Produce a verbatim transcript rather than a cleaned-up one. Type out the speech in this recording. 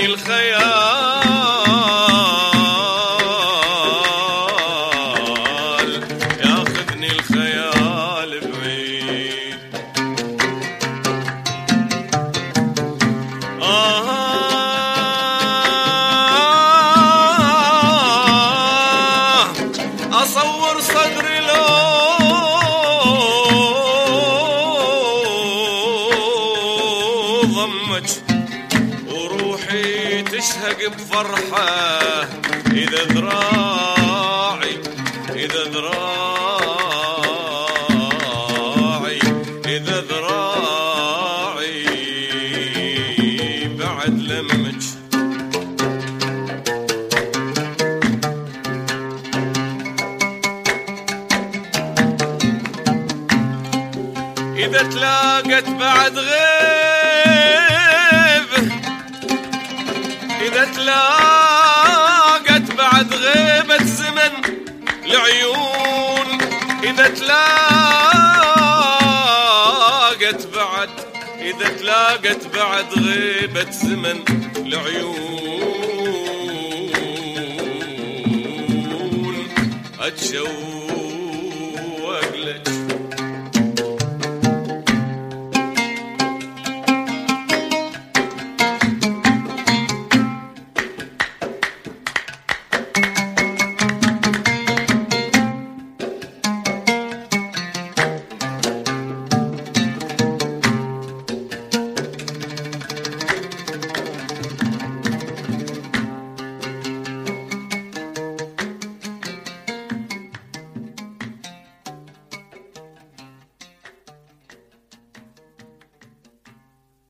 ياخذني الخيال ياخذني الخيال بعيد. آه أصور صدري لو ضمك وروحي تشهق بفرحة إذا ذراعي إذا ذراعي إذا ذراعي بعد لمك. إذا تلاقت بعد غيب إذا تلاقت بعد غيبة زمن العيون إذا تلاقت بعد إذا تلاقت بعد غيبة زمن العيون أتشوف